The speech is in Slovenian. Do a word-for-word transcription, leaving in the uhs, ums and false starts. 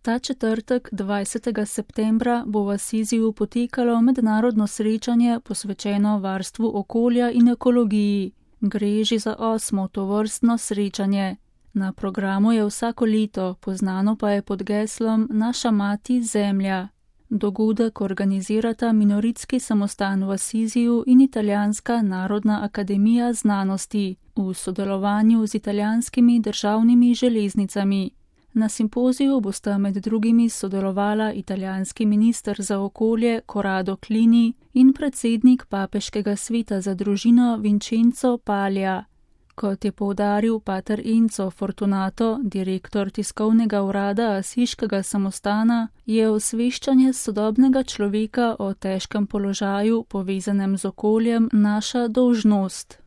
Ta četrtek, dvajsetega septembra, bo v Asiziju potekalo mednarodno srečanje posvečeno varstvu okolja in ekologiji. Gre že za osmo tovrstno srečanje. Na programu je vsako leto, poznano pa je pod geslom Naša mati zemlja. Dogodek organizirata Minoritski samostan v Asiziju in Italijanska narodna akademija znanosti v sodelovanju z italijanskimi državnimi železnicami. Na simpoziju bosta med drugimi sodelovala italijanski minister za okolje Corrado Clini in predsednik Papeškega sveta za družino Vincenzo Paglia. Kot je poudaril pater Enzo Fortunato, direktor tiskovnega urada Asiškega samostana, je osveščanje sodobnega človeka o težkem položaju, povezanem z okoljem, naša dolžnost.